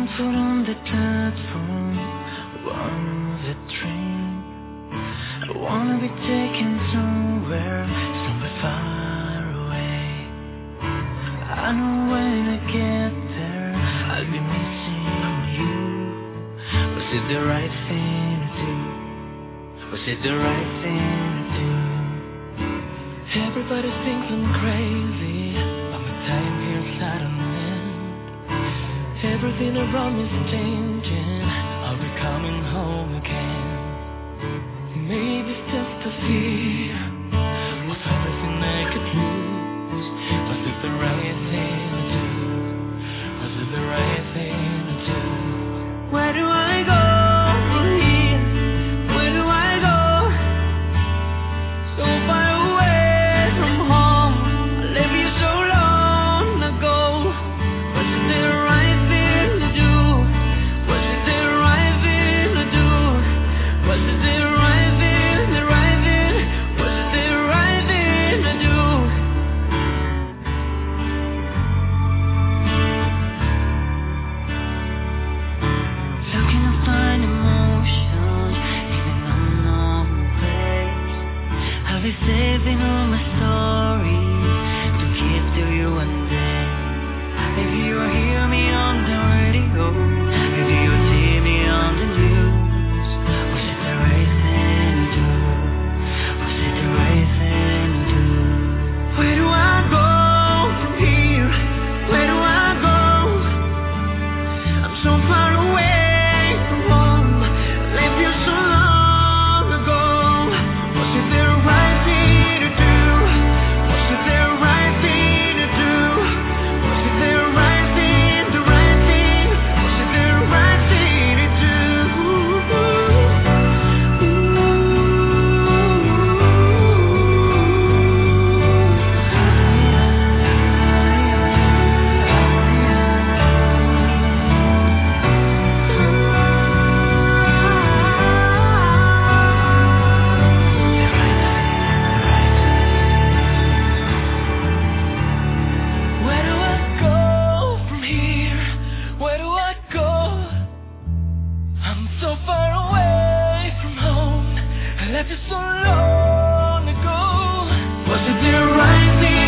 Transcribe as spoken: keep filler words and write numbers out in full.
foot on the platform, one of the train. I wanna be taken somewhere, somewhere far away. I know when I get there, I'll be missing you. Was it the right thing to do? Was it the right thing to do? Everybody thinks I'm crazy, but my time here's not an end. Everything around me's changing. Are we coming home again? Maybe it's just a fear of everything I could lose. Was it the right thing to do? Was it the right thing to do? Where do I go from here? Where do I go? So far away from home. I left you so long ago. Was it the right thing to do? Was it the right thing to do? Was it the right thing, the right thing? Was it the right thing to do? Looking to find emotions in an unknown place. I'll be saving all my stories to give to you one day. If you hear me on the radio, if you see me on the news, was it the right thing to do? Was it the right thing to do? Where do I go from here? Where do I go? I'm so far away from home. I left you so long ago. Was it the right thing to do? Was it the right thing to do? Was it the right thing, the right thing? Was it the right thing to do? Where do I go from here? Where do I go? I'm so far away from home. I left you so long ago. Was it the right thing?